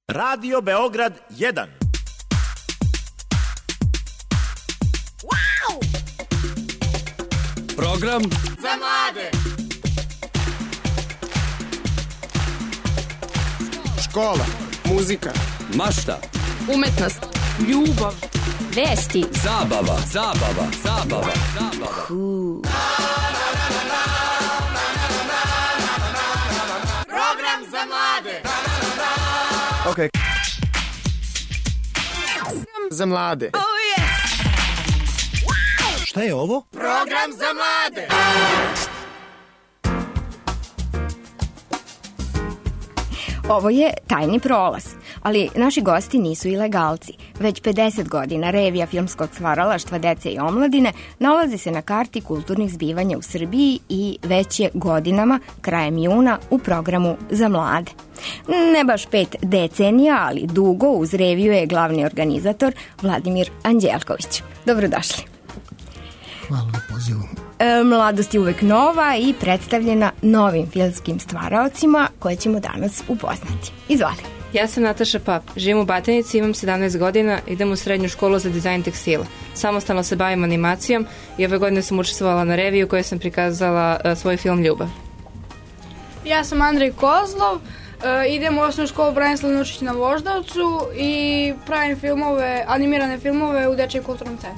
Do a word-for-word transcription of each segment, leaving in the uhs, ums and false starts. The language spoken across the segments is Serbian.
Radio Beograd jedan. Wow! Program za mlade. Škola, muzika, mašta, umetnost, ljubav, vesti, zabava, zabava, zabava, zabava. Cool. Program za mlade. Ok. Za mlade. Oh yes. Wow! Šta je ovo? Program za mlade. Ovo je tajni prolaz, ali naši gosti nisu ilegalci. Već pedeset godina revija filmskog stvaralaštva dece i omladine nalazi se na karti kulturnih zbivanja u Srbiji i već je godinama, krajem juna, u programu za mlade. Ne baš pet decenija, ali dugo uz reviju je glavni organizator Vladimir Anđelković. Dobrodošli. Hvala na pozivu. E, mladost je uvek nova i predstavljena novim filmskim stvaraocima koje ćemo danas upoznati. Izvali. Ja sam Nataša Pap, živim u Batajnici, imam sedamnaest godina, idem u srednju školu za dizajn tekstila. Samostalno se bavim animacijom i ove godine sam učestvovala na reviju u kojoj sam prikazala uh, svoj film Ljubav. Ja sam Andrej Kozlov, uh, idem u osnovnu školu Branislav Nučić na Voždovcu i pravim filmove, animirane filmove u Dečijem kulturnom centru.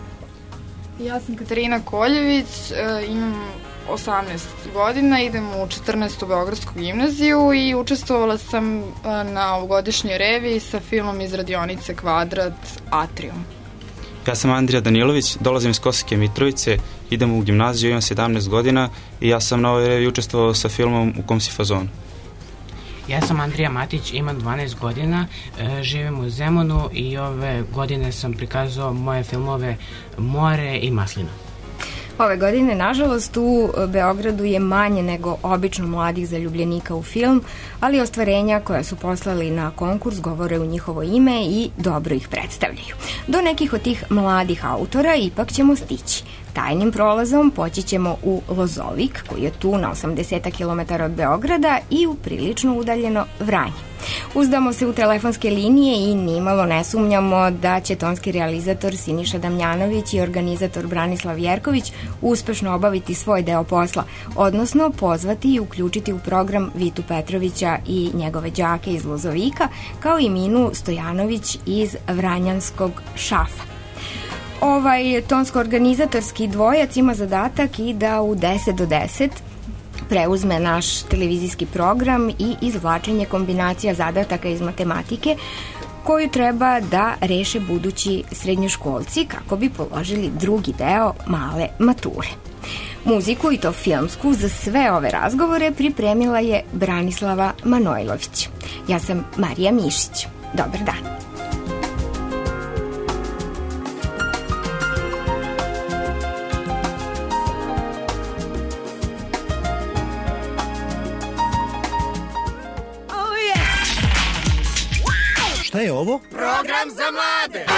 Ja sam Katarina Koljević, imam osamnaest godina, idem u četrnaestu Beogradsku gimnaziju i učestvovala sam na ovogodišnjoj reviji sa filmom iz radionice Kvadrat Atrium. Ja sam Andrija Danilović, dolazim iz Kosovske Mitrovice, idem u gimnaziju, imam sedamnaest godina i ja sam na ovoj reviji učestvovao sa filmom U kom si fazonu. Ja sam Andrija Matić, imam dvanaest godina, živim u Zemunu i ove godine sam prikazao moje filmove More i Maslina. Ove godine, nažalost, u Beogradu je manje nego obično mladih zaljubljenika u film, ali ostvarenja koja su poslali na konkurs govore u njihovo ime i dobro ih predstavljaju. Do nekih od tih mladih autora ipak ćemo stići. Tajnim prolazom poći ćemo u Lozovik, koji je tu na osamdeset kilometara od Beograda, i u prilično udaljeno Vranje. Uzdamo se u telefonske linije i nimalo ne sumnjamo da će tonski realizator Siniša Damjanović i organizator Branislav Jerković uspešno obaviti svoj deo posla, odnosno pozvati i uključiti u program Vitu Petrovića i njegove đake iz Lozovika, kao i Minu Stojanović iz Vranjanskog Šafa. Ovaj tonsko-organizatorski dvojac ima zadatak i da u deset do deset preuzme naš televizijski program i izvlačenje kombinacija zadataka iz matematike koju treba da reše budući srednjoškolci kako bi položili drugi deo male mature. Muziku, i to filmsku, za sve ove razgovore pripremila je Branislava Manojlović. Ja sam Marija Mišić. Dobar dan. Šta je ovo? Program za mlade.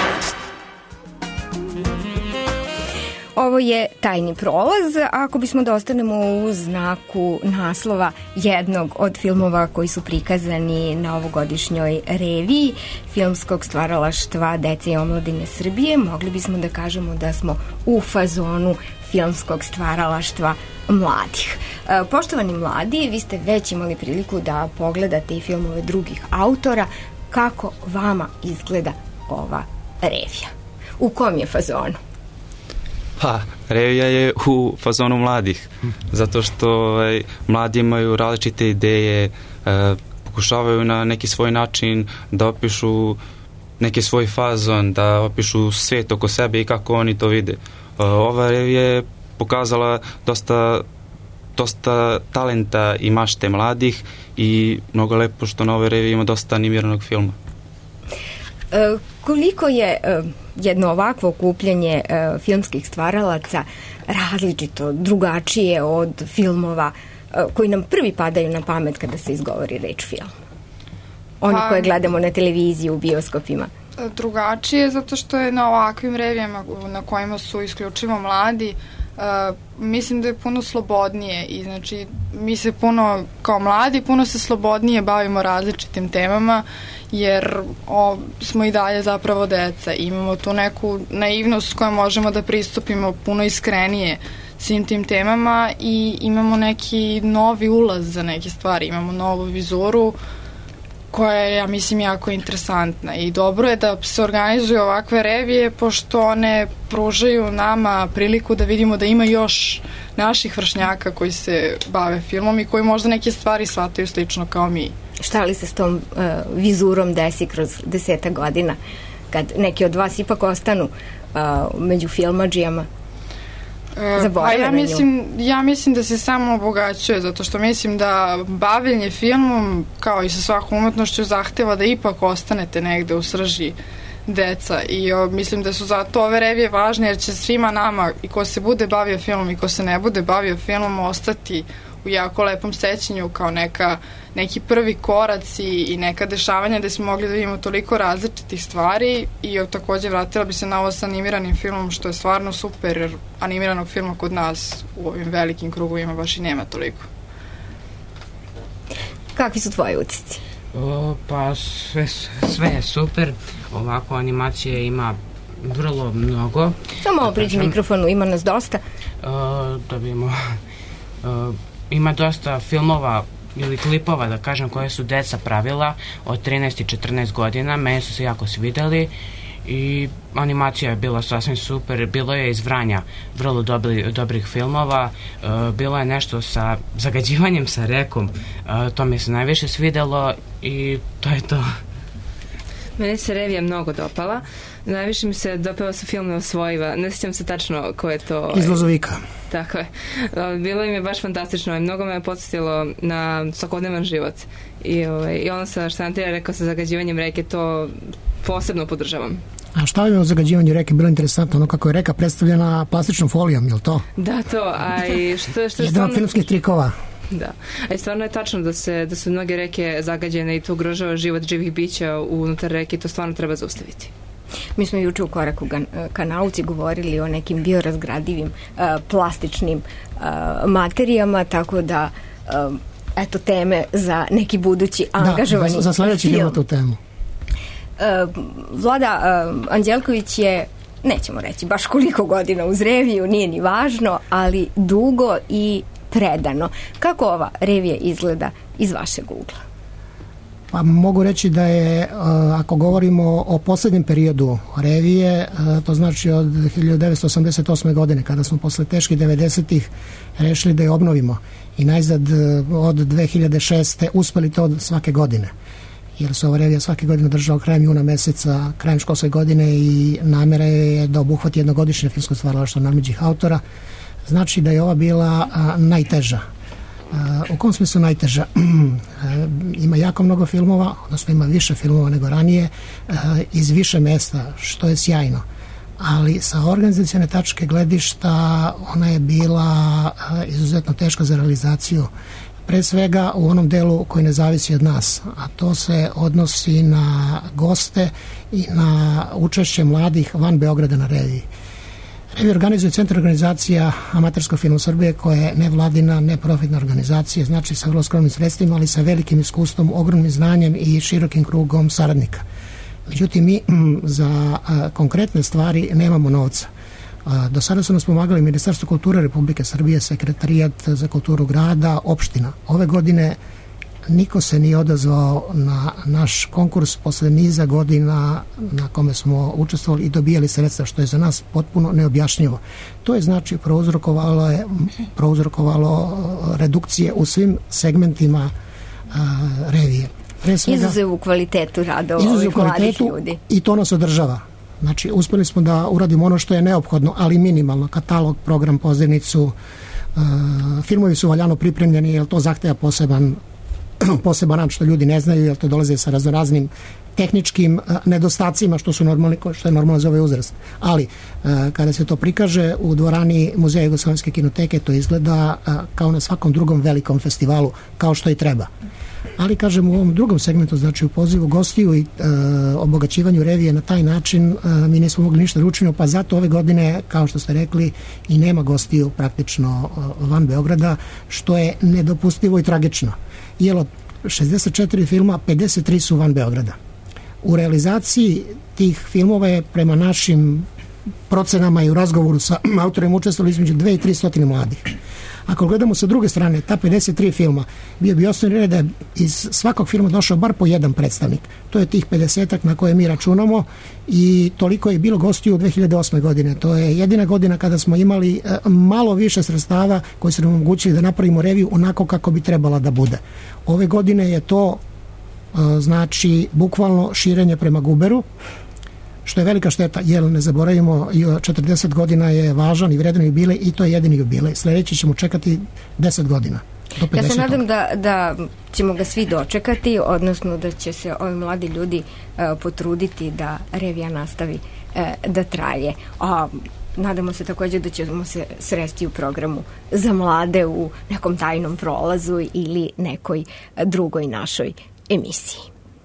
Ovo je tajni prolaz. Ako bismo da ostanemo u znaku naslova jednog od filmova koji su prikazani na ovogodišnjoj reviji filmskog stvaralaštva dece i omladine Srbije, mogli bismo da kažemo da smo u fazonu filmskog stvaralaštva mladih. Poštovani mladi, vi ste već imali priliku da pogledate i filmove drugih autora. Kako vama izgleda ova revija? U kom je fazonu? Pa, revija je u fazonu mladih, zato što ovaj, mladi imaju različite ideje, e, pokušavaju na neki svoj način da opišu neki svoj fazon, da opišu svet oko sebe i kako oni to vide. E, ova revija je pokazala dosta dosta talenta i mašte mladih i mnogo lepo što na ovoj reviji ima dosta animiranog filma. E, koliko je e, jedno ovakvo okupljanje e, filmskih stvaralaca različito, drugačije od filmova e, koji nam prvi padaju na pamet kada se izgovori reč film? Oni pa, koje gledamo na televiziji, u bioskopima. Drugačije, zato što je na ovakvim revijama na kojima su isključivo mladi, Uh, mislim da je puno slobodnije i znači mi se puno kao mladi puno se slobodnije bavimo različitim temama jer o, smo i dalje zapravo deca, imamo tu neku naivnost s kojom možemo da pristupimo puno iskrenije svim tim temama i imamo neki novi ulaz za neke stvari, imamo novu vizuru koja je, ja mislim, jako interesantna i dobro je da se organizuju ovakve revije pošto one pružaju nama priliku da vidimo da ima još naših vršnjaka koji se bave filmom i koji možda neke stvari shvataju slično kao mi. Šta li se s tom uh, vizurom desi kroz deseta godina kad neki od vas ipak ostanu uh, među filmadžijama? Pa ja mislim, ja mislim da se samo obogaćuje, zato što mislim da bavljenje filmom, kao i sa svakom umetnošću, zahteva da ipak ostanete negde u srži deca i o, mislim da su zato ove revije važne jer će svima nama, i ko se bude bavio filmom i ko se ne bude bavio filmom, ostati u jako lepom sećanju kao neka, neki prvi koraci i neka dešavanja gde smo mogli da vidimo toliko različitih stvari i takođe vratila bi se na ovo sa animiranim filmom što je stvarno super jer animiranog filma kod nas u ovim velikim krugovima baš i nema toliko. Kakvi su tvoji utisci? O, pa sve, sve je super, ovako animacije ima vrlo mnogo. Samo malo priđi mikrofonu, ima nas dosta. O, da vidimo... O, ima dosta filmova ili klipova, da kažem, koje su deca pravila od trinaest i četrnaest godina, meni su se jako svideli i animacija je bila sasvim super, bilo je iz Vranja vrlo dobri, dobrih filmova, e, bilo je nešto sa zagađivanjem sa rekom, e, to mi se najviše svidelo i to je to. Meni se revija mnogo dopala. Najviše mi se dopao sa film Neosvojiva. Ne sjećam se tačno ko je to... Iz Lozovika. Tako je. Bilo im je baš fantastično i mnogo me je podsjetilo na svakodnevan život. I, ovaj, i ono sa što sam ti rekao sa zagađivanjem reke, to posebno podržavam. A šta je o zagađivanju reke bilo interesantno? Ono kako je reka predstavljena plastičnom folijom, je li to? Da, to. A i što, što je stvarno... Jedan od filmskih trikova. Da. A i stvarno je tačno da, se, da su mnoge reke zagađene i to ugrožava život živih bića unutar reke i to stvarno treba zaustaviti. Mi smo juče u Koraku ka nauci govorili o nekim biorazgradivim uh, plastičnim uh, materijama, tako da uh, eto teme za neki budući angažovani film. Da, za sledeći film tu temu. Uh, Vlada uh, Anđelković je, nećemo reći baš koliko godina uz reviju, nije ni važno, ali dugo i predano. Kako ova revija izgleda iz vašeg ugla? Pa mogu reći da je, ako govorimo o poslednjem periodu revije, to znači od hiljadu devetsto osamdeset osme godine, kada smo posle teških devedesetih rešili da je obnovimo i najzad od dve hiljade šeste uspeli to svake godine, jer se ova revija svake godine držala krajem juna meseca, krajem školske godine i namera je da obuhvati jednogodišnje filmsko stvaralaštvo najmlađih autora. Znači da je ova bila a, najteža. A, u kom smislu najteža? Ima jako mnogo filmova, odnosno ima više filmova nego ranije, a, iz više mesta, što je sjajno. Ali sa organizacione tačke gledišta ona je bila a, izuzetno teška za realizaciju. Pre svega u onom delu koji ne zavisi od nas, a to se odnosi na goste i na učešće mladih van Beograda na reviji. Reviju organizuje Centar organizacija Amaterskog filma Srbije, koja je nevladina, neprofitna organizacija, znači sa vrlo skromnim sredstvima, ali sa velikim iskustvom, ogromnim znanjem i širokim krugom saradnika. Međutim, mi za a, konkretne stvari nemamo novca. A, do sada su nas pomagali Ministarstvo kulture Republike Srbije, Sekretarijat za kulturu grada, opština. Ove godine niko se nije odazvao na naš konkurs posle niza godina na kome smo učestvovali i dobijali sredstva, što je za nas potpuno neobjašnjivo. To je znači prouzrokovalo, je, prouzrokovalo redukcije u svim segmentima a, revije. Pre svega, izuzev u kvalitetu rada ovih mladih ljudi. I to nas održava. Znači, uspeli smo da uradimo ono što je neophodno, ali minimalno, katalog, program, pozivnicu, uh, filmovi su valjano pripremljeni, jer to zahteva poseban poseban rad što ljudi ne znaju, jer to dolaze sa raznoraznim tehničkim uh, nedostacima što su normalni, što je normalno za ovaj uzrast. Ali uh, kada se to prikaže u dvorani Muzeja Jugoslovenske kinoteke, to izgleda uh, kao na svakom drugom velikom festivalu, kao što i treba. ali kažem u ovom drugom segmentu, znači u pozivu gostiju i e, obogaćivanju revije na taj način e, mi nismo mogli ništa da učinimo, pa zato ove godine, kao što ste rekli, i nema gostiju praktično e, van Beograda, što je nedopustivo i tragično. Jer od šezdeset četiri filma, pedeset tri su van Beograda. U realizaciji tih filmova je prema našim procenama i u razgovoru sa autorima učestvovali između dve i tri stotine mladih. Ako gledamo sa druge strane, ta pedeset tri filma, bio bi osnovni red da je iz svakog filma došao bar po jedan predstavnik. To je tih pedesetak na koje mi računamo i toliko je bilo gostiju u dve hiljade osme. godine. To je jedina godina kada smo imali malo više sredstava koji su nam omogućili da napravimo reviju onako kako bi trebala da bude. Ove godine je to znači bukvalno širenje prema Guberu, što je velika šteta, jer ne zaboravimo, četrdeset godina je važan i vredan jubilej i to je jedini jubilej. Sljedeći ćemo čekati deset godina. Do ja se nadam da, da ćemo ga svi dočekati, odnosno da će se ovi mladi ljudi uh, potruditi da revija nastavi uh, da traje. A nadamo se također da ćemo se sresti u programu za mlade u nekom tajnom prolazu ili nekoj drugoj našoj emisiji.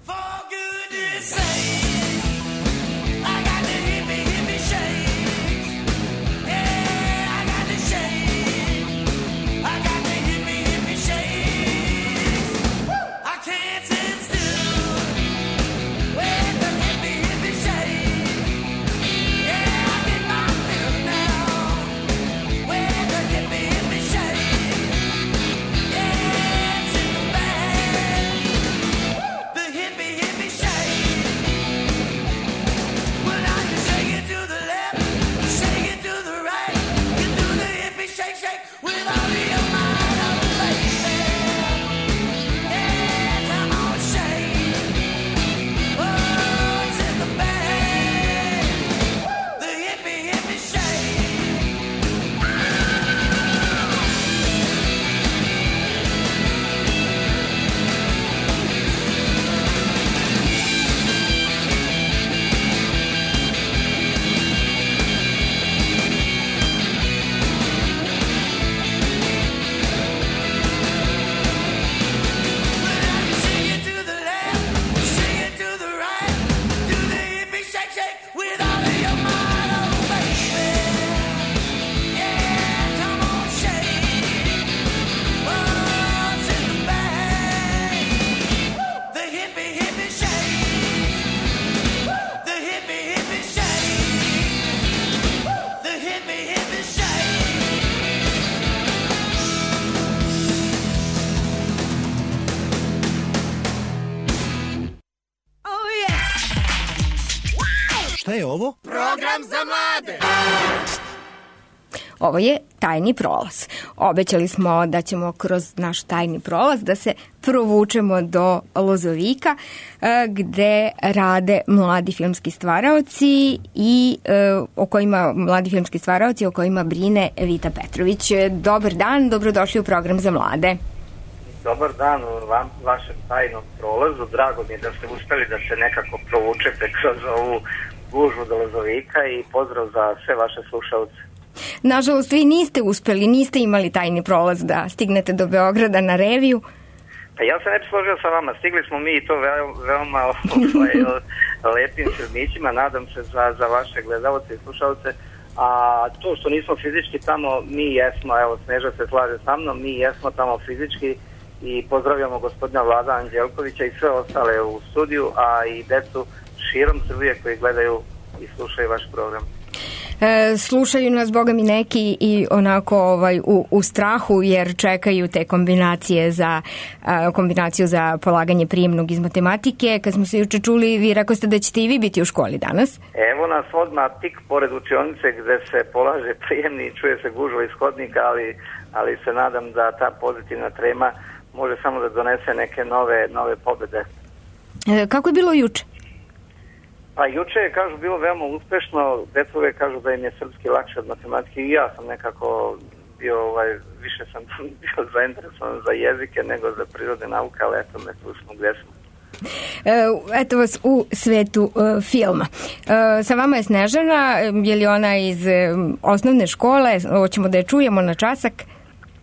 Šta je ovo? Program za mlade. Ovo je tajni prolaz. Obećali smo da ćemo kroz naš tajni prolaz da se provučemo do Lozovika gde rade mladi filmski stvaraoci i o kojima mladi filmski stvaraoci o kojima brine Vita Petrović. Dobar dan, dobrodošli u program za mlade. Dobar dan u vam, vašem tajnom prolazu. Drago mi je da ste uspeli da se nekako provučete kroz ovu gužvu do Lozovika i pozdrav za sve vaše slušalce. Nažalost, vi niste uspeli, niste imali tajni prolaz da stignete do Beograda na reviju. Pa ja se ne bi složio sa vama, stigli smo mi i to veoma, veoma ovaj, lepim filmićima, nadam se za, za vaše gledalce i slušalce. A to što nismo fizički tamo, mi jesmo, evo Sneža se slaže sa mnom, mi jesmo tamo fizički i pozdravljamo gospodina Vlada Anđelkovića i sve ostale u studiju, a i decu širom Srbije koji gledaju i slušaju vaš program. E, slušaju nas, boga mi, neki i onako ovaj, u, u strahu jer čekaju te kombinacije za a, kombinaciju za polaganje prijemnog iz matematike. Kad smo se juče čuli, vi rekao ste da ćete i vi biti u školi danas. Evo nas odmah tik pored učionice gde se polaže prijemni, čuje se gužva iz hodnika, ali, ali se nadam da ta pozitivna trema može samo da donese neke nove, nove pobede. E, kako je bilo juče? Pa juče je, kažu, bilo veoma uspešno, deca uvek kažu da im je srpski lakše od matematike i ja sam nekako bio, ovaj, više sam bio zainteresovan za jezike nego za prirodne nauke, ali eto me tu smo gde smo. Eto vas u svetu uh, filma. Uh, sa vama je Snežana, je li ona iz uh, osnovne škole, hoćemo da je čujemo na časak?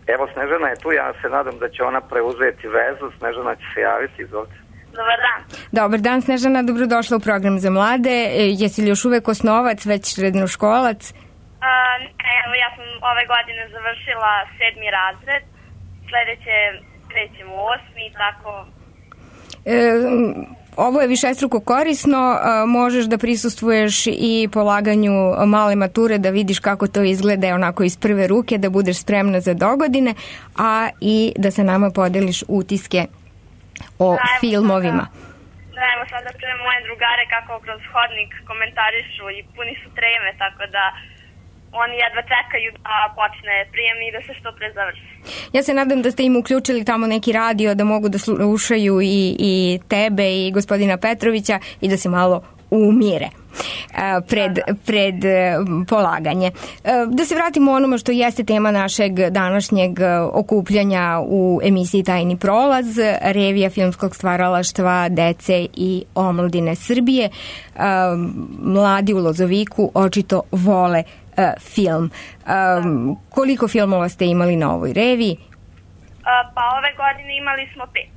Evo, Snežana je tu, ja se nadam da će ona preuzeti vezu. Snežana će se javiti, izvolite. Dobar dan. Dobar dan, Snežana, dobrodošla u program za mlade. E, jesi li još uvek osnovac, već srednjoškolac? Uh, evo, ja sam ove godine završila sedmi razred, sledeće krećem u osmi i tako. E, ovo je višestruko korisno, a, možeš da prisustvuješ i polaganju male mature, da vidiš kako to izgleda onako iz prve ruke, da budeš spremna za dogodine, a i da sa nama podeliš utiske o da, filmovima. Da, evo sada čujem moje drugare kako kroz hodnik komentarišu i puni su treme, tako da oni jedva čekaju da počne prijem i da se što pre završi. Ja se nadam da ste im uključili tamo neki radio da mogu da slušaju i, i tebe i gospodina Petrovića i da se malo umire pred, pred polaganje. Da se vratimo onome što jeste tema našeg današnjeg okupljanja u emisiji Tajni prolaz, revija filmskog stvaralaštva dece i omladine Srbije. Mladi u Lozoviku očito vole film. Koliko filmova ste imali na ovoj reviji? Pa ove godine imali smo pet.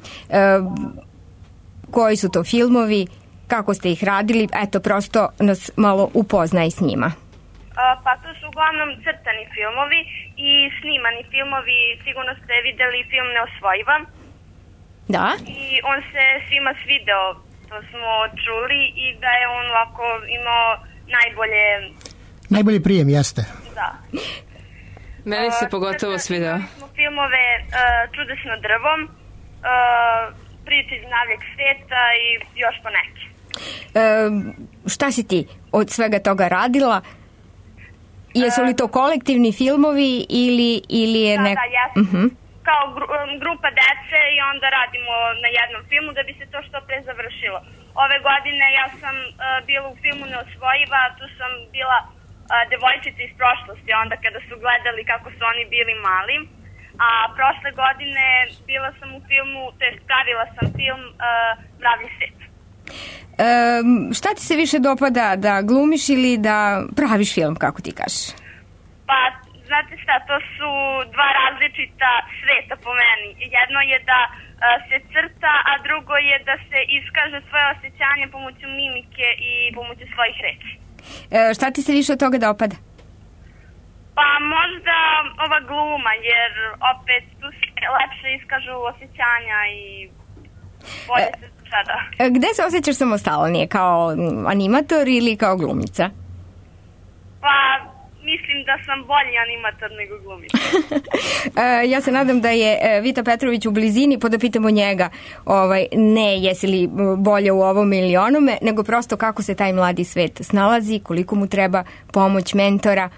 Koji su to filmovi? Kako ste ih radili? Eto, prosto nas malo upoznaj s njima. Pa to su uglavnom crtani filmovi i snimani filmovi. Sigurno ste videli film Neosvojiva. Da. I on se svima svideo, to smo čuli, i da je on ovako imao najbolje... Najbolji prijem, jeste. Da. Meni se pogotovo svideo. Imali smo filmove uh, Čudesno drvo, uh, Priče iz navijeg sveta i još po neki. E, šta si ti od svega toga radila? Jesu li to kolektivni filmovi ili, ili je nek... Da, da, jesam. Uh-huh. Kao gru, grupa dece i onda radimo na jednom filmu da bi se to što pre završilo. Ove godine ja sam uh, bila u filmu Neosvojiva, tu sam bila uh, devojčica iz prošlosti, onda kada su gledali kako su oni bili mali. A prošle godine bila sam u filmu, to jest pravila sam film uh, Mravlji svet. Um, šta ti se više dopada, da glumiš ili da praviš film, kako ti kažeš? Pa, znate šta, to su dva različita sveta po meni. Jedno je da uh, se crta, a drugo je da se iskaže svoje osjećanje pomoću mimike i pomoću svojih reči. E, šta ti se više od toga dopada? Pa možda ova gluma, jer opet tu se lepše iskažu osjećanja i bolje se sada. E, gde se osjećaš samostalnije, kao animator ili kao glumica? Pa mislim da sam bolji animator nego glumica. e, ja se nadam da je Vita Petrović u blizini, pa da pitamo njega, ovaj, ne jesi li bolje u ovom ili onome, nego prosto kako se taj mladi svet snalazi, koliko mu treba pomoć mentora.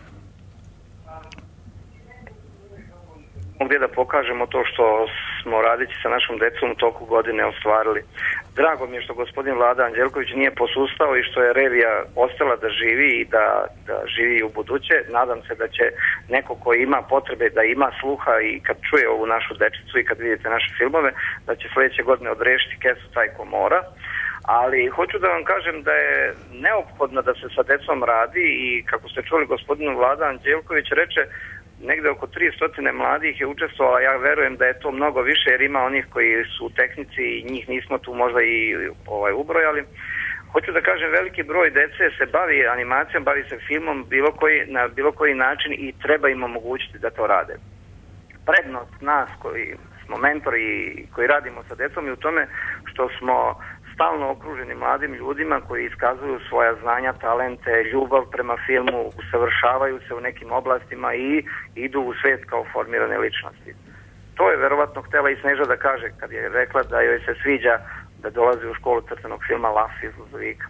Gdje da pokažemo to što smo radići sa našom decom u toku godine ostvarili. Drago mi je što gospodin Vlada Anđelković nije posustao i što je revija ostala da živi i da, da živi u buduće. Nadam se da će neko ko ima potrebe, da ima sluha i kad čuje ovu našu dečicu i kad vidite naše filmove, da će sledeće godine odrešiti kesu taj ko mora. Ali hoću da vam kažem da je neophodno da se sa decom radi i kako ste čuli gospodinu Vlada Anđelković reče, negde oko tristo mladih je učestvovalo, ja verujem da je to mnogo više jer ima onih koji su u tehnici i njih nismo tu možda i ovaj, ubrojali. Hoću da kažem, veliki broj dece se bavi animacijom, bavi se filmom bilo koji, na bilo koji način i treba im omogućiti da to rade. Prednost nas koji smo mentori i koji radimo sa decom je u tome što smo stalno okruženi mladim ljudima koji iskazuju svoja znanja, talente, ljubav prema filmu, usavršavaju se u nekim oblastima i idu u svet kao formirane ličnosti. To je verovatno htela i Sneža da kaže kad je rekla da joj se sviđa da dolazi u školu crtanog filma Laf iz Lozovika.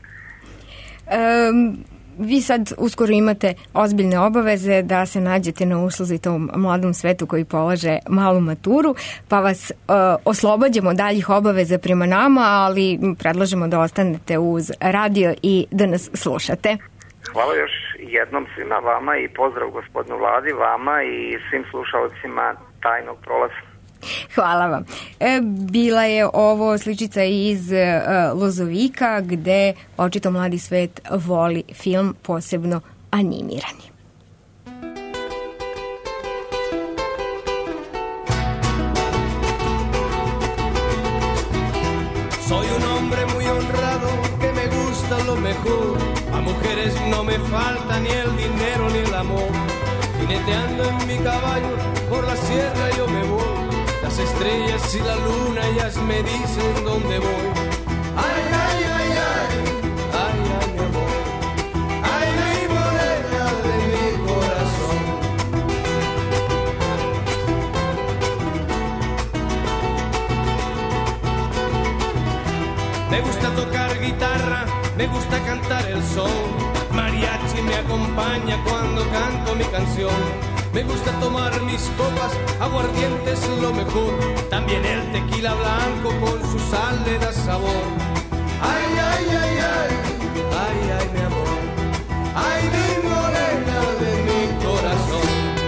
Um, vi sad uskoro imate ozbiljne obaveze da se nađete na usluzi tom mladom svetu koji polaže malu maturu, pa vas uh, oslobađamo daljih obaveza prema nama, ali predlažemo da ostanete uz radio i da nas slušate. Hvala još jednom svima vama i pozdrav gospodinu Vladi, vama i svim slušalcima Tajnog prolaza. Hvala vam. E, bila je ovo sličica iz e, Lozovika gde očito mladi svet voli film, posebno animirani. me falta ni el dinero ni el amor. Jineteando en mi caballo por la sierra yo me voy. Las estrellas y la luna ellas me dicen dónde voy. Ay, ay, ay, ay, ay, ay, mi amor. Ay, mi morena de mi corazón. Me gusta tocar guitarra, me gusta cantar el son. Mariachi me acompaña cuando canto mi canción. Me gusta tomar mis copas, aguardiente es lo mejor. También el tequila blanco con su sal le da sabor. Ay, ay, ay, ay, ay, ay, mi amor. Ay, mi morena de mi corazón.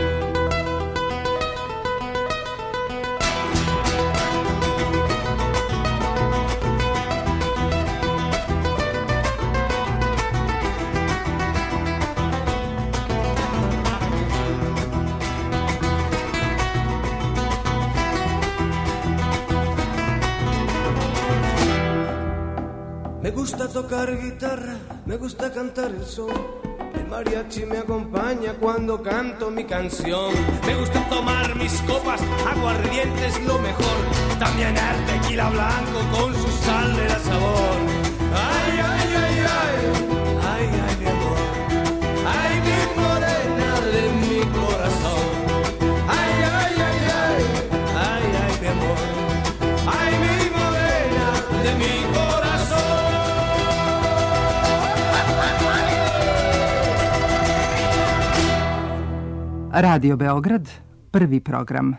Me gusta tocar guitarra, me gusta cantar el son. El mariachi me acompaña cuando canto mi canción. Me gusta tomar mis copas, aguardiente es lo mejor. También el tequila blanco con su sal le da sabor. Ay, ay, ay, ay, ay, ay, mi amor. Ay, mi morena de mi corazón. Ay, ay, ay, ay, ay, ay, mi amor. Ay, mi morena de mi corazón. Radio Beograd, prvi program.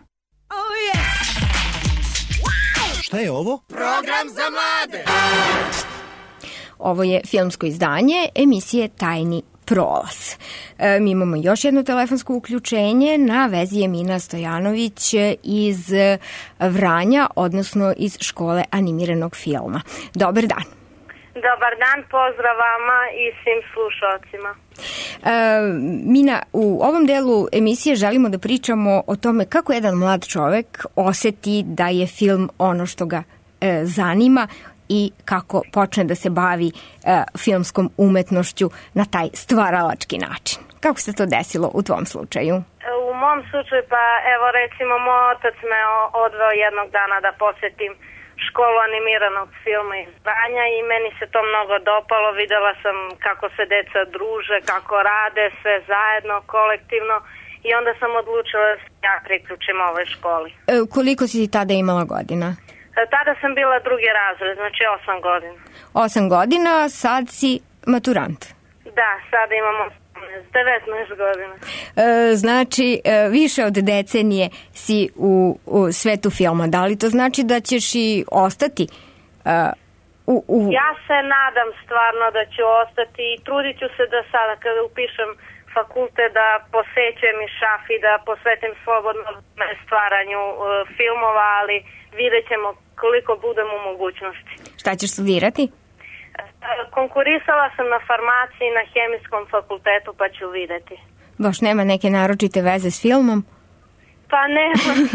Šta je ovo? Program za mlade. Ovo je filmsko izdanje emisije Tajni prolaz. E, mi imamo još jedno telefonsko uključenje. Na vezi je Mina Stojanović iz Vranja, odnosno iz škole animiranog filma. Dobar dan. Dobar dan, pozdrav vama i svim slušalcima. E, Mina, u ovom delu emisije želimo da pričamo o tome kako jedan mlad čovek oseti da je film ono što ga e, zanima i kako počne da se bavi e, filmskom umetnošću na taj stvaralački način. Kako se to desilo u tvom slučaju? U mom slučaju, pa evo recimo, moj otac me odveo jednog dana da posjetim školu animiranog filma iz Vranja i meni se to mnogo dopalo. Videla sam kako se deca druže, kako rade sve zajedno, kolektivno i onda sam odlučila da se ja priključim ovoj školi. E, koliko si tada imala godina? Tada sam bila drugi razred, znači osam godina. Osam godina, sad si maturant. Da, sada imamo devetnaest godina. E, znači, e, više od decenije si u, u svetu filma. Da li to znači da ćeš i ostati e, u, u... Ja se nadam stvarno da ću ostati i trudit ću se da sada kada upišem fakultet da posećujem i šaf i da posvetim slobodno stvaranju e, filmova, ali vidjet ćemo koliko budem u mogućnosti. Šta ćeš studirati? Konkurisala sam na farmaciji na hemijskom fakultetu, pa ću videti. Baš nema neke naročite veze s filmom? Pa nema.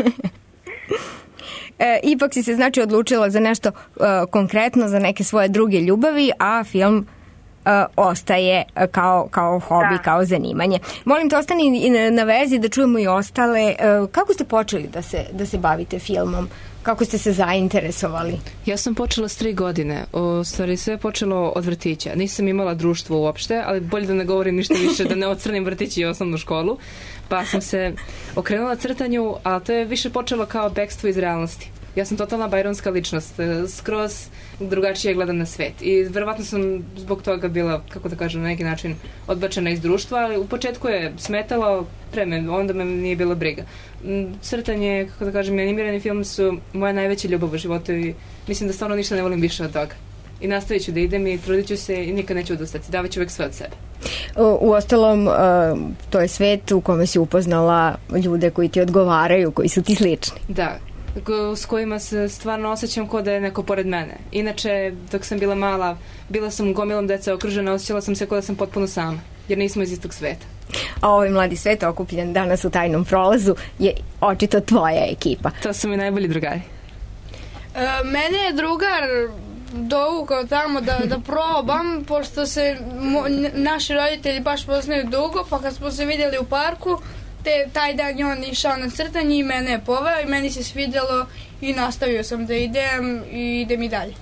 e, ipak si se znači odlučila za nešto uh, konkretno, za neke svoje druge ljubavi, a film uh, ostaje kao, kao hobi, da. Kao zanimanje. Molim te, ostani na, na vezi da čujemo i ostale. Uh, kako ste počeli da se, da se bavite filmom? Kako ste se zainteresovali? Ja sam počela s tri godine. O, stvari, sve je počelo od vrtića. Nisam imala društvo uopšte, ali bolje da ne govorim ništa više, da ne ocrnim vrtić i osnovnu školu. Pa sam se okrenula crtanju, a to je više počelo kao bekstvo iz realnosti. Ja sam totalna bajronska ličnost, skroz drugačije gledam na svet. I verovatno sam zbog toga bila, kako da kažem, na neki način odbačena iz društva, ali u početku je smetalo, pre me, onda me nije bila briga. Crtanje, kako da kažem, animirani film su moja najveća ljubav u životu i mislim da stvarno ništa ne volim više od toga. I nastavit ću da idem i trudit ću se i nikad neću odustati. Davat ću uvek sve od sebe. U ostalom, to je svet u kome si upoznala ljude koji ti odgovaraju, koji su ti slični. Da, s kojima se stvarno osjećam kao da je neko pored mene. Inače, dok sam bila mala, bila sam gomilom deca okružena, osjećala sam se kao da sam potpuno sama, jer nismo iz istog sveta. A ovaj mladi svet okupljen danas u Tajnom prolazu je očito tvoja ekipa. To su mi najbolji drugari. E, mene je drugar dovukao tamo da, da probam, pošto se mo, naši roditelji baš poznaju dugo, pa kad smo se vidjeli u parku, te, taj dan je on išao na crtanje i mene je poveo i meni se svidjelo i nastavio sam da idem i idem i dalje.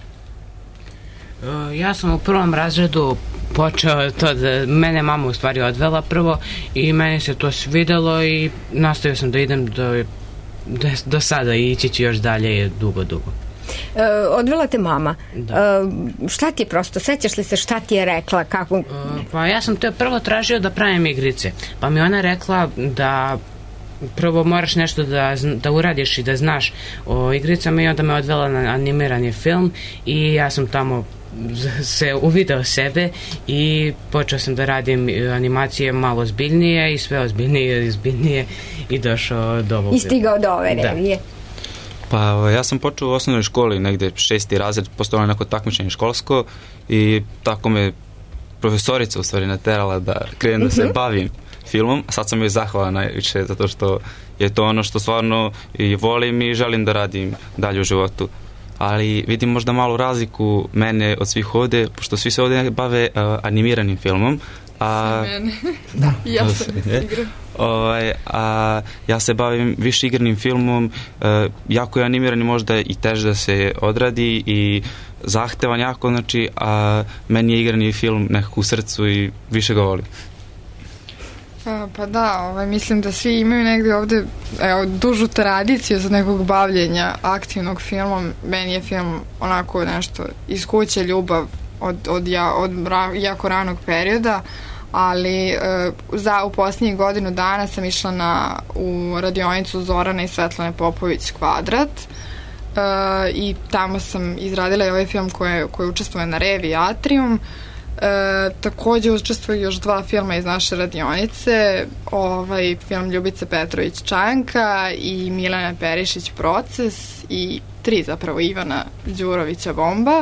Ja sam u prvom razredu počeo to da mene mama u stvari odvela prvo i meni se to svidjelo i nastavio sam da idem do, do, do sada i ići ću još dalje dugo, dugo. E, odvela te mama. E, šta ti je prosto, sećaš li se šta ti je rekla? Kako... E, pa ja sam te prvo tražio da pravim igrice, pa mi ona rekla da prvo moraš nešto da, da uradiš i da znaš o igricama i onda me odvela na animirani film i ja sam tamo se uvideo sebe i počeo sam da radim animacije malo ozbiljnije i sve ozbiljnije i ozbiljnije i došao do ovog. I stigao do ove revije. Pa ja sam počeo u osnovnoj školi, negde šesti razred, postojalo neko takmičenje školsko i tako me profesorica u stvari naterala da krenem da se uh-huh. bavim filmom, a sad sam joj zahvalan najviše zato što je to ono što stvarno i volim i želim da radim dalje u životu. Ali vidim možda malu razliku mene od svih ovde, pošto svi se ovde bave uh, animiranim filmom. A, mene. Da. Ja sam igram. Ovaj, a ja se bavim više igranim filmom, uh, jako je animirani možda i teže da se odradi i zahtevan jako, znači, a meni je igrani film nekako u srcu i više ga volim. Pa da, ovaj, mislim da svi imaju negdje ovdje evo, dužu tradiciju za nekog bavljenja aktivnog filmom. Meni je film onako nešto iz kuće, ljubav od, od, ja, od ra, jako ranog perioda, ali e, za, u posljednjih godinu dana sam išla na, u radionicu Zorana i Svetlane Popović Kvadrat e, i tamo sam izradila i ovaj film koji, koji učestvuje na reviji Atrium. E, također učestvuju još dva filma iz naše radionice, ovaj film Ljubice Petrović Čajanka i Milana Perišić Proces i tri zapravo Ivana Đurovića Bomba.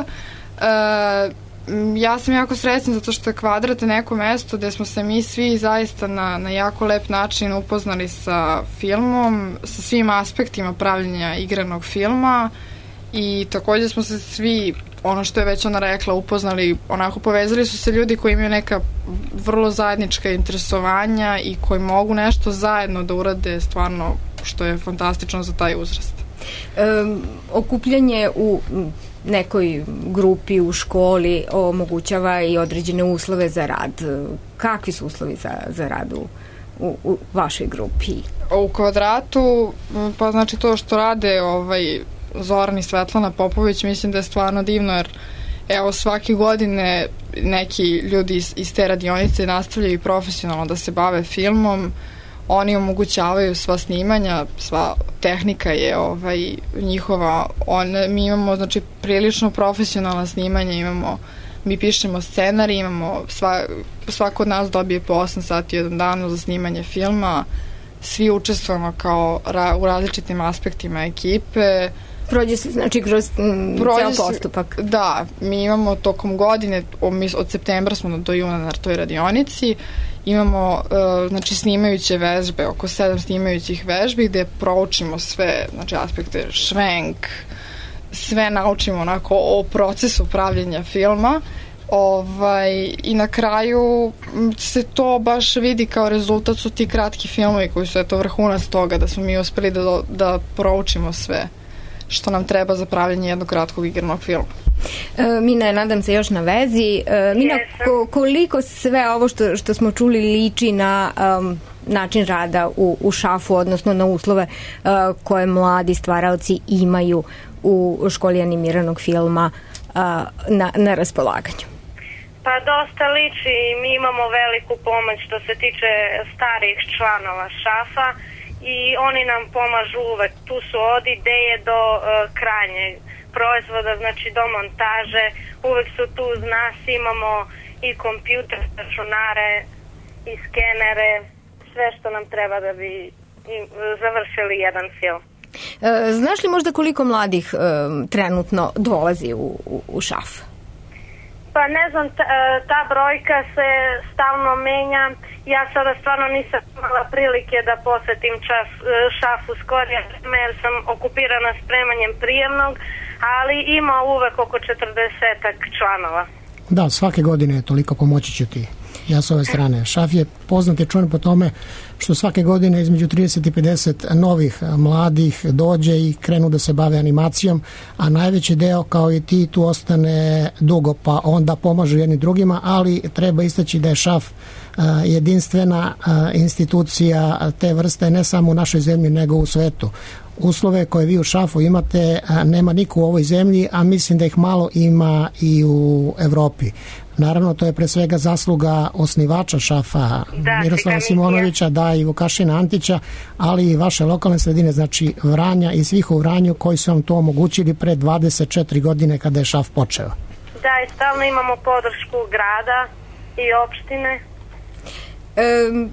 E, ja sam jako srećna zato što je Kvadrat neko mesto gde smo se mi svi zaista na, na jako lep način upoznali sa filmom, sa svim aspektima pravljenja igranog filma i također smo se svi, ono što je već ona rekla, upoznali, onako povezali su se ljudi koji imaju neka vrlo zajednička interesovanja i koji mogu nešto zajedno da urade stvarno što je fantastično za taj uzrast. E, okupljanje u nekoj grupi u školi omogućava i određene uslove za rad. Kakvi su uslovi za, za rad u, u, u vašoj grupi? U Kvadratu, pa znači to što rade ovaj Zoran i Svetlana Popović, mislim da je stvarno divno jer evo svake godine neki ljudi iz, iz te radionice nastavljaju profesionalno da se bave filmom. Oni omogućavaju sva snimanja, sva tehnika je ovaj, njihova. On, mi imamo znači prilično profesionalna snimanja, imamo, mi pišemo scenarij, imamo sva, svako od nas dobije po osam sati jedan dan za snimanje filma. Svi učestvujemo kao ra, u različitim aspektima ekipe. Prođe se znači kroz m, ceo postupak. Da, mi imamo tokom godine, od septembra smo do juna na toj radionici, imamo uh, znači snimajuće vežbe, oko sedam snimajućih vežbi gde proučimo sve, znači aspekte švenk, sve naučimo onako o procesu pravljenja filma. Ovaj, i na kraju se to baš vidi kao rezultat su ti kratki filmovi koji su eto vrhunac toga da smo mi uspeli da, da proučimo sve što nam treba za pravljenje jednog kratkog igranog filma. E, Mina, nadam se još na vezi. E, Mina, ko, koliko sve ovo što, što smo čuli liči na um, način rada u, u šafu, odnosno na uslove uh, koje mladi stvaraoci imaju u školi animiranog filma uh, na, na raspolaganju? Pa dosta liči, mi imamo veliku pomoć što se tiče starih članova šafa i oni nam pomažu uvek. Tu su od ideje do uh, krajnjeg proizvoda, znači do montaže, uvek su tu uz nas, imamo i kompjuter, računare i skenere, sve što nam treba da bi završili jedan film. E, znaš li možda koliko mladih e, trenutno dolazi u, u, u šaf? Pa ne znam, ta, ta brojka se stalno menja. Ja sada stvarno nisam imala prilike da posetim čas, šafu skorije, jer sam okupirana spremanjem prijemnog, ali ima uvek oko četrdesetak članova. Da, svake godine toliko, pomoći ću ti. Ja s ove strane. Šaf je poznat i čuven po tome što svake godine između trideset i pedeset novih mladih dođe i krenu da se bave animacijom, a najveći deo kao i ti tu ostane dugo, pa onda pomažu jedni drugima, ali treba istaći da je Šaf jedinstvena institucija te vrste ne samo u našoj zemlji nego u svetu. Uslove koje vi u Šafu imate nema niko u ovoj zemlji, a mislim da ih malo ima i u Evropi. Naravno, to je pre svega zasluga osnivača Šafa, da, Miroslava Simonovića, da, i Vukašina Antića, ali i vaše lokalne sredine, znači Vranja i svih u Vranju koji su vam to omogućili pre dvadeset četiri godine kada je Šaf počeo. Da, i stalno imamo podršku grada i opštine. Um,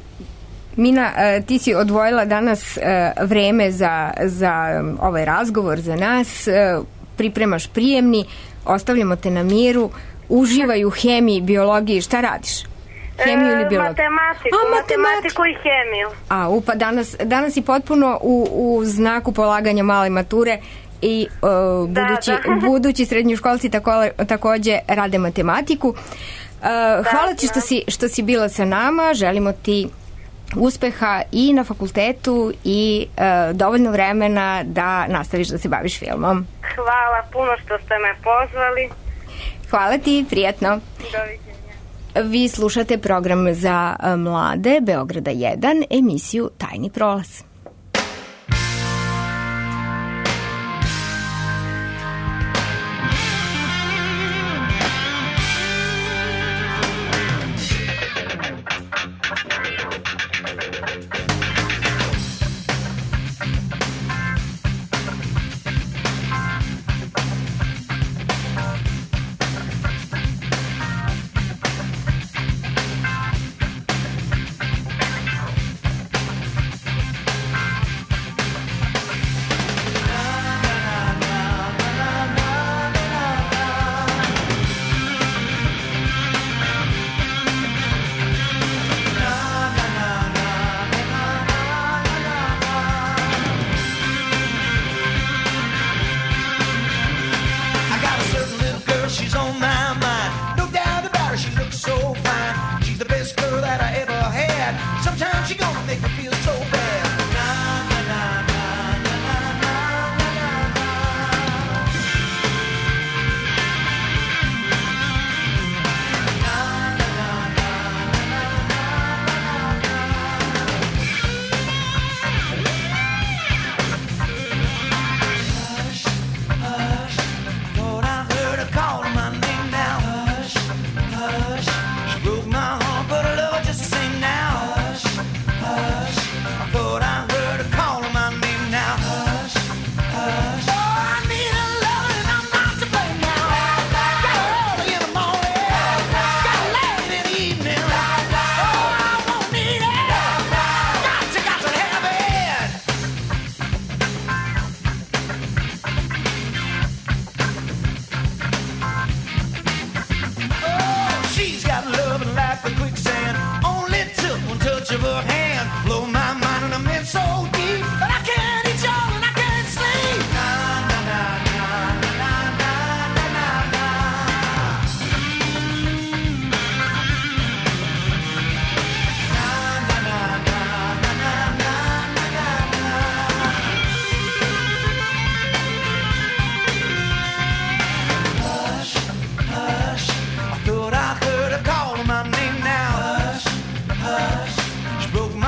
Mina, ti si odvojila danas vreme za, za ovaj razgovor za nas, pripremaš prijemni, ostavljamo te na miru, uživaj u hemiji, biologiji, šta radiš? Hemiju ili biologiju? Matematiku, A, matematiku i hemiju. A, upa, danas, danas si potpuno u, u znaku polaganja male mature i uh, budući, da, da. budući srednjoškolci tako, takođe rade matematiku. Uh, da, hvala ti što si, što si bila sa nama, želimo ti uspeha i na fakultetu i uh, dovoljno vremena da nastaviš da se baviš filmom. Hvala puno što ste me pozvali. Hvala ti, prijatno. Doviđenja. Vi slušate program za mlade Beograda jedan, emisiju Tajni prolaz. Broke my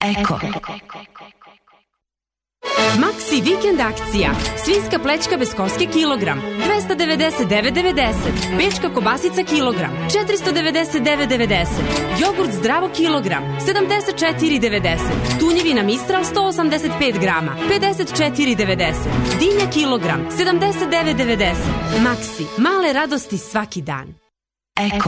Eko. Maxi vikend akcija. Svinjska plećka bez koske kilogram dvesta devedeset devet devedeset. Bečka kobasica kilogram četiristo devedeset devet devedeset. Jogurt Zdravo kilogram sedamdeset četiri devedeset. Tunjevina Mistral sto osamdeset pet grama pedeset četiri devedeset. Dinja kilogram sedamdeset devet devedeset. Maxi, male radosti svaki dan. Eko.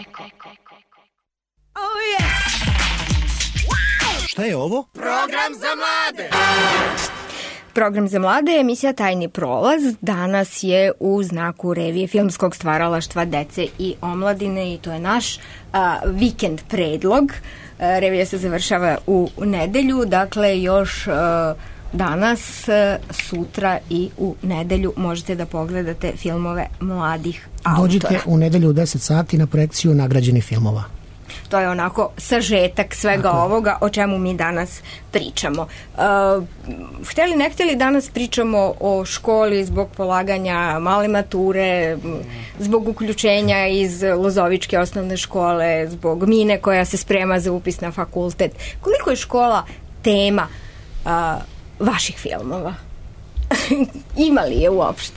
Oh yes! Šta je ovo? Program za mlade! Program za mlade je emisija Tajni prolaz. Danas je u znaku revije filmskog stvaralaštva dece i omladine i to je naš a, vikend predlog. A, revija se završava u nedelju, dakle još a, danas, a, sutra i u nedelju možete da pogledate filmove mladih autora. Dođite u nedelju u deset sati na projekciju nagrađenih filmova. To je onako sažetak svega Tako. ovoga o čemu mi danas pričamo. Uh, hteli ne hteli danas pričamo o školi zbog polaganja male mature, zbog uključenja iz Lozovičke osnovne škole, zbog Mine koja se sprema za upis na fakultet. Koliko je škola tema uh, vaših filmova? Ima li je uopšte?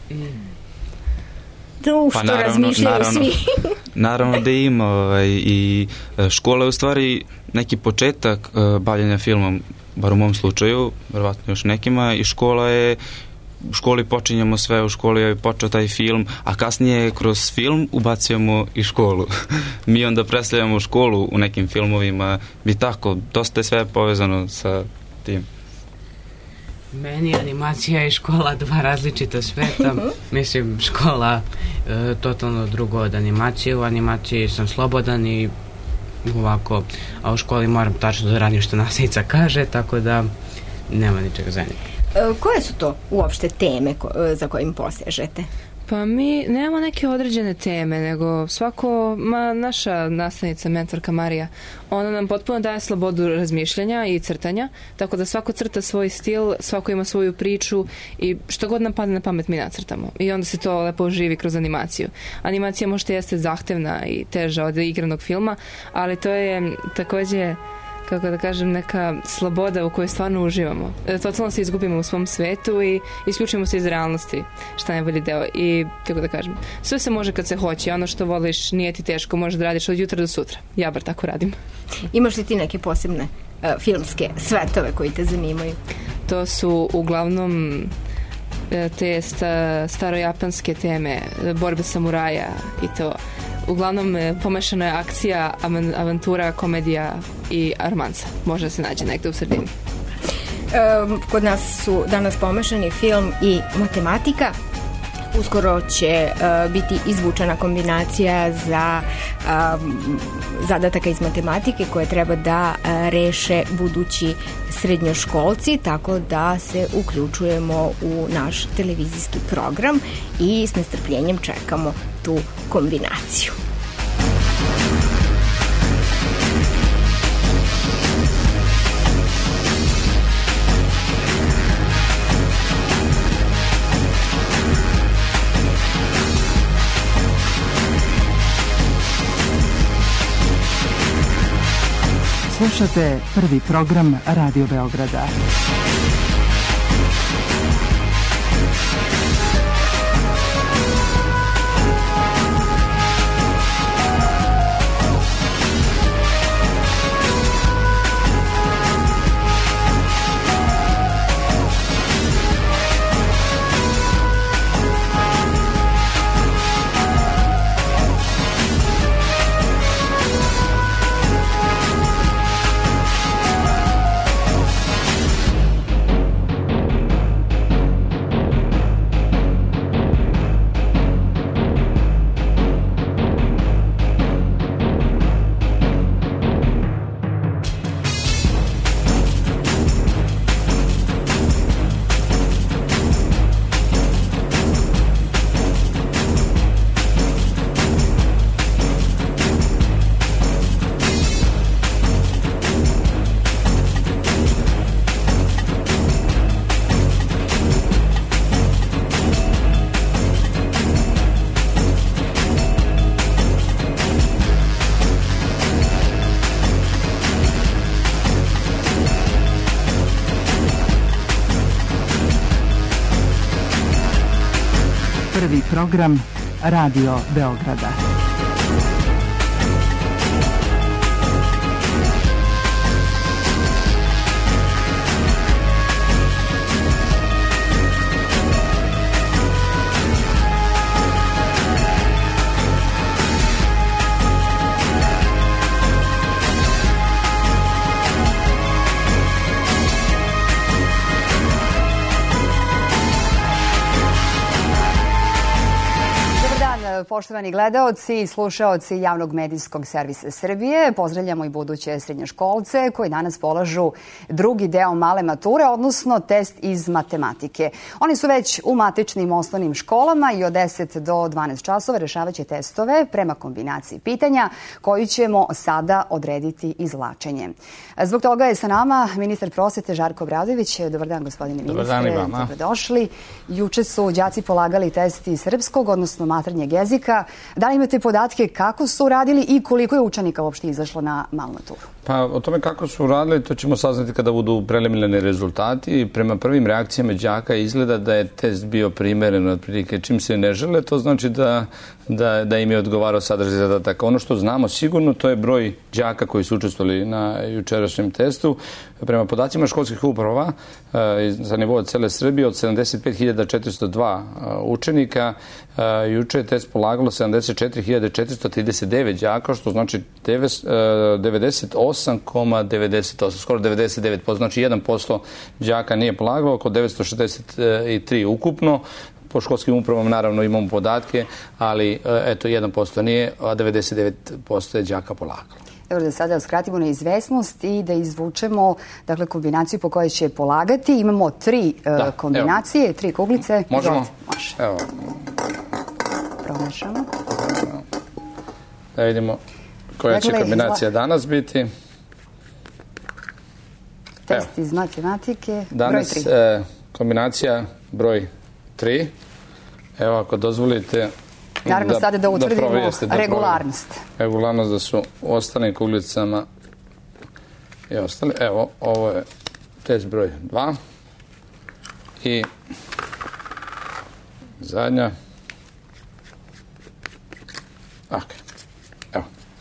To što pa naravno, razmišljaju naravno, svi. Naravno da ima ovaj, i škola je u stvari neki početak uh, bavljenja filmom, bar u mom slučaju, verovatno još nekima, i škola je, u školi počinjemo sve, u školi je počeo taj film, a kasnije kroz film ubacujemo i školu. Mi onda predstavljamo školu u nekim filmovima i tako, dosta je sve povezano sa tim. Meni animacija i škola dva različita sveta. Mislim, škola e, totalno drugo od animacije. U animaciji sam slobodan i ovako, a u školi moram tačno da radim što nastavnica kaže, tako da nema ničega za njega. E, koje su to uopšte teme ko, za kojim posežete? Pa mi nemamo neke određene teme, nego svako, ma, naša nastavnica, mentorka Marija, ona nam potpuno daje slobodu razmišljanja i crtanja, tako da svako crta svoj stil, svako ima svoju priču i što god nam padne na pamet mi nacrtamo. I onda se to lepo živi kroz animaciju. Animacija možda jeste zahtevna i teža od igranog filma, ali to je takođe, kako da kažem, neka sloboda u kojoj stvarno uživamo. E, totalno se izgubimo u svom svetu i isključimo se iz realnosti, šta je najbolji deo. I, kako da kažem, sve se može kad se hoće. Ono što voliš nije ti teško, možeš da radiš od jutra do sutra. Ja bar tako radim. Imaš li ti neke posebne uh, filmske svetove koji te zanimaju? To su uglavnom te sta, starojapanske teme, borbe samuraja i to. Uglavnom pomešana je akcija, avantura, komedija i romansa. Može da se nađe negde u sredini. E, kod nas su danas pomešani film i matematika. Uskoro će uh, biti izvučena kombinacija za uh, zadataka iz matematike koje treba da uh, reše budući srednjoškolci, tako da se uključujemo u naš televizijski program i s nestrpljenjem čekamo tu kombinaciju. Slušate prvi program Radio Beograda. program Radio Beograda. Poštovani gledaoci i slušaoci javnog medijskog servisa Srbije, pozdravljamo i buduće srednjoškolce koji danas polažu drugi deo male mature, odnosno test iz matematike. Oni su već u matičnim osnovnim školama i od deset do dvanaest časova rešavaće testove prema kombinaciji pitanja koju ćemo sada odrediti izvlačenjem. Zbog toga je sa nama ministar prosvete Žarko Obradović. Dobar dan, gospodine ministre. Dobar dan i vama. Dobrodošli. Juče su đaci polagali test iz srpskog, odnosno maternjeg jezika. Da li imate podatke kako su radili i koliko je učenika uopšte izašlo na malu maturu? Pa o tome kako su radili to ćemo saznati kada budu preliminarni rezultati. Prema prvim reakcijama đaka izgleda da je test bio primeren otprilike čim se ne žele. To znači da, da, da im je odgovarao sadržaj zadataka. Ono što znamo sigurno to je broj đaka koji su učestvovali na jučerašnjem testu. Prema podacima školskih uprava za nivoa cele Srbije od sedamdeset pet hiljada četiristo dva učenika juče je test polagalo sedamdeset četiri hiljade četiristo trideset devet đaka, što znači devedeset osam zarez devedeset osam, skoro devedeset devet posto, znači jedan posto đaka nije polagalo, oko devetsto šezdeset tri ukupno. Po školskim upravama naravno imamo podatke, ali eto jedan posto nije, a devedeset devet posto je đaka polagalo. Evo da sada skratimo neizvesnost i da izvučemo dakle, kombinaciju po kojoj će polagati. Imamo tri da, kombinacije, evo. tri kuglice. Možemo? Može. Evo. Promešamo. Da vidimo koja dakle, će kombinacija izla... danas biti. Test evo. Iz matematike, danas, broj tri. E, kombinacija broj tri. Evo, ako dozvolite... Naravno, da, sada da utvrdimo da regularnost. Regularnost da su u ostalim kuglicama i ostali. Evo, ovo je test broj dva. I zadnja. Ok. Evo.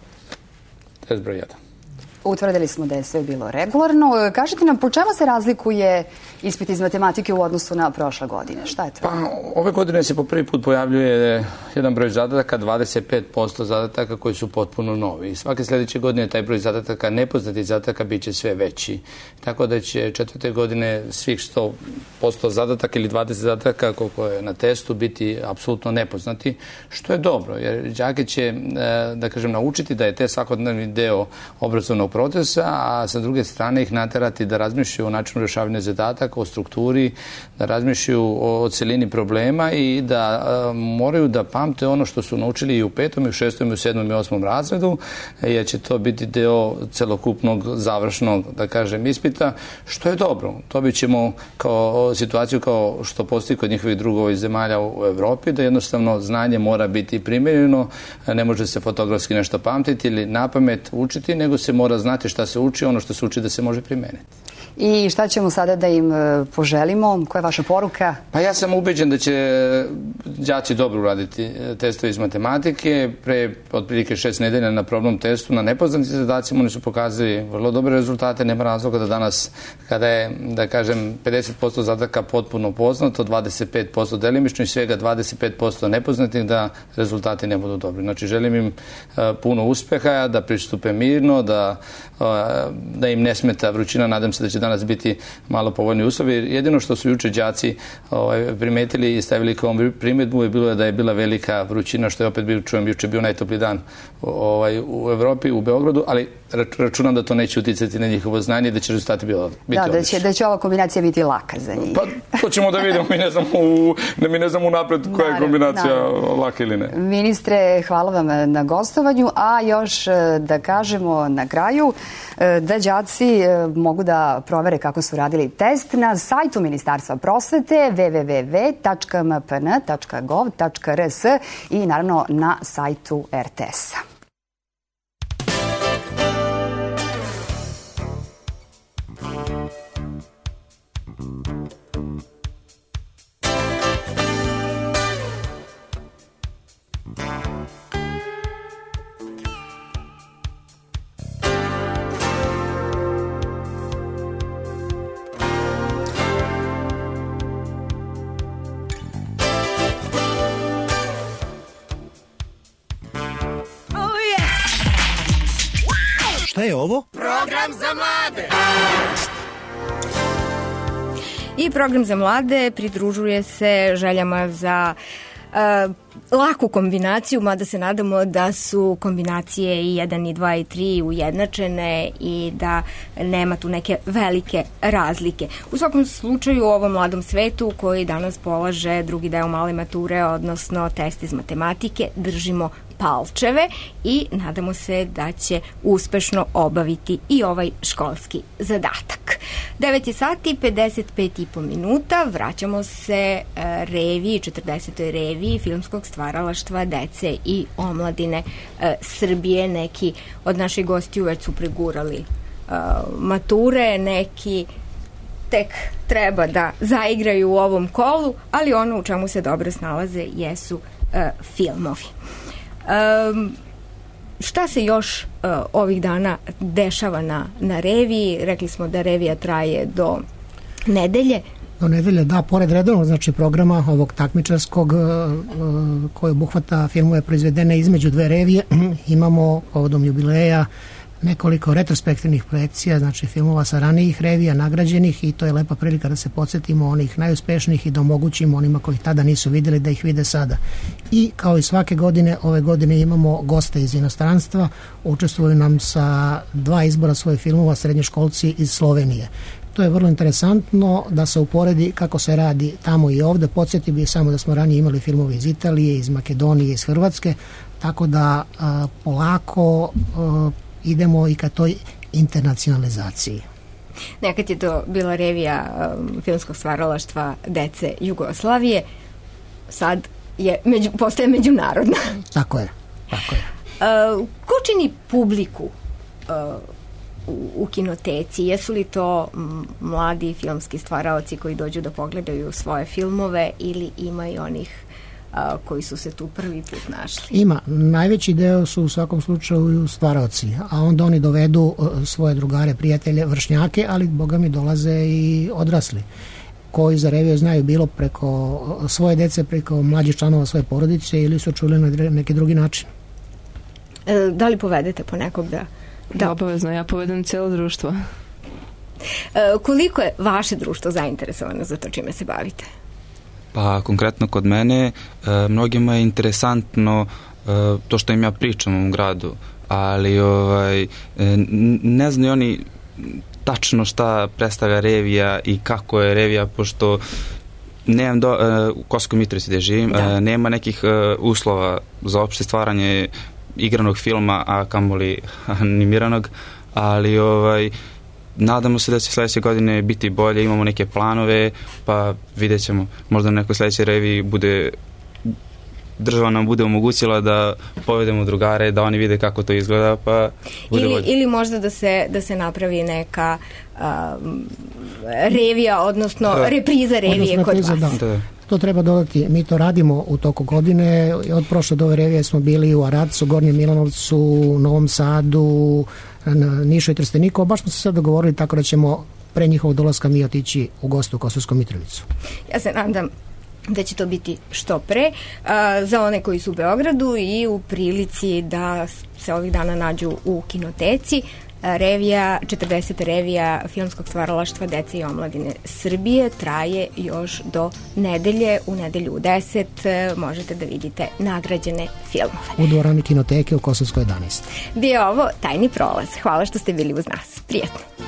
Test broj jedan. Utvrdili smo da je sve bilo regularno. Kažete nam, po čemu se razlikuje ispit iz matematike u odnosu na prošle godine? Šta je to? Pa, ove godine se po prvi put pojavljuje jedan broj zadataka, dvadeset pet posto zadataka koji su potpuno novi. I svake sljedeće godine taj broj zadataka, nepoznatih zadataka, bit će sve veći. Tako da će četvrte godine svih sto posto zadataka ili dvadeset zadataka koliko je na testu biti apsolutno nepoznati, što je dobro, jer đake će, da kažem, naučiti da je test svakodnevni deo obrazovnog procesa, a sa druge strane ih naterati da razmišljaju o načinu rešavanja zadataka, o strukturi, da razmišljaju o celini problema i da a, moraju da pamte ono što su naučili i u petom, i u šestom, i u sedmom, i osmom razredu, jer će to biti deo celokupnog završnog, da kažem, ispita, što je dobro. Dobit ćemo kao situaciju kao što postoji kod njihovih drugova iz zemalja u Evropi, da jednostavno znanje mora biti primjereno, ne može se fotografski nešto pamtiti ili napamet učiti, nego se mora znati šta se uči, ono što se uči da se može primeniti. I šta ćemo sada da im poželimo? Koja je vaša poruka? Pa ja sam ubeđen da će đaci dobro uraditi testove iz matematike. Pre otprilike šest nedelja na probnom testu na nepoznatim zadacima oni su pokazali vrlo dobre rezultate. Nema razloga da danas, kada je, da kažem, pedeset posto zadataka potpuno poznato, dvadeset pet posto delimično i svega dvadeset pet posto nepoznatih, da rezultati ne budu dobri. Znači, želim im puno uspeha, da pristupe mirno, da, da im ne smeta vrućina. Nadam se da će danas biti malo povoljni uslovi. Jedino što su juče đaci ovaj, primetili i stavili kao primjedbu je bilo da je bila velika vrućina, što je opet bio, čujem, juče bio najtopli dan ovaj, u Evropi, u Beogradu, ali računam da to neće uticati na njihovo znanje i da će rezultati biti odlični. Da, da će, da će ova kombinacija biti laka za njih. Pa to ćemo da vidimo, mi ne znamo, u, mi ne znamo unapred koja je kombinacija naravno. Laka ili ne. Ministre, hvala vam na gostovanju, a još da kažemo na kraju da đaci mogu da provere kako su radili test na sajtu Ministarstva prosvete w w w tačka m p n tačka gov tačka r s i naravno na sajtu R T S-a. Šta je ovo? Program za mlade. I program za mlade pridružuje se željama za uh, laku kombinaciju, mada se nadamo da su kombinacije i jedan i dva i tri ujednačene i da nema tu neke velike razlike. U svakom slučaju u ovom mladom svetu koji danas polaže drugi deo male mature, odnosno test iz matematike, držimo palčeve i nadamo se da će uspešno obaviti i ovaj školski zadatak. devet je sati, pedeset pet i po minuta, vraćamo se reviji, četrdesetoj reviji filmskog stvaralaštva dece i omladine e, Srbije. Neki od naših gostiju već su pregurali e, mature, neki tek treba da zaigraju u ovom kolu, ali ono u čemu se dobro snalaze jesu e, filmovi. Um, šta se još uh, ovih dana dešava na, na reviji? Rekli smo da revija traje do nedelje. Do nedelje, da, pored redovnog znači programa ovog takmičarskog uh, koji obuhvata filmove proizvedene između dve revije, imamo povodom jubileja nekoliko retrospektivnih projekcija, znači filmova sa ranijih revija, nagrađenih, i to je lepa prilika da se podsjetimo onih najuspešnijih i da omogućimo onima koji tada nisu videli da ih vide sada. I kao i svake godine, ove godine imamo goste iz inostranstva, učestvuju nam sa dva izbora svojih filmova srednjoškolci iz Slovenije. To je vrlo interesantno da se uporedi kako se radi tamo i ovde. Podsjeti bih samo da smo ranije imali filmove iz Italije, iz Makedonije, iz Hrvatske, tako da a, polako a, idemo i ka toj internacionalizaciji. Nekad je to bila revija um, filmskog stvaralaštva dece Jugoslavije, sad je među, postaje međunarodna. Tako je, tako je. Uh, ko čini publiku uh, u, u kinoteci? Jesu li to m, mladi filmski stvaraoci koji dođu da pogledaju svoje filmove ili ima i onih a, koji su se tu prvi put našli? Ima. Najveći deo su u svakom slučaju stvaraoci, a onda oni dovedu svoje drugare, prijatelje, vršnjake, ali boga mi dolaze i odrasli koji za reviju znaju bilo preko svoje dece, preko mlađih članova svoje porodice ili su čuli na neki drugi način. E, da li povedete po nekog da... Da, obavezno, ja povedem cijelo društvo. E, koliko je vaše društvo zainteresovano za to čime se bavite? Pa konkretno kod mene, e, mnogima je interesantno e, to što im ja pričam u gradu, ali ovaj, e, ne znaju oni tačno šta predstavlja revija i kako je revija, pošto nemam do, e, u Kosovskoj Mitrovici gde živim, e, nema nekih e, uslova za opšte stvaranje igranog filma, a kamoli animiranog, ali ovaj, nadamo se da će sledeće godine biti bolje, imamo neke planove, pa vidjet ćemo, možda na nekoj sledećoj reviji bude, država nam bude omogućila da povedemo drugare, da oni vide kako to izgleda, pa bude ili, bolje. Ili možda da se, da se napravi neka um, revija, odnosno da. repriza revije kod vas. Da. Da. To treba dodati, mi to radimo u toku godine, od prošle do ove revije smo bili u Aradcu, Gornjem Milanovcu, Novom Sadu, Nišu i Trsteniku, baš smo se sad dogovorili tako da ćemo pre njihovog dolaska mi otići u gostu u Kosovsku Mitrovicu. Ja se nadam da će to biti što pre a, za one koji su u Beogradu i u prilici da se ovih dana nađu u kinoteci. Revija, četrdeseta revija filmskog stvaralaštva dece i omladine Srbije traje još do nedelje. U nedelju u deset možete da vidite nagrađene filmove. U dvorani kinoteke u Kosovskoj jedanaest. Bio ovo Tajni prolaz. Hvala što ste bili uz nas. Prijetno.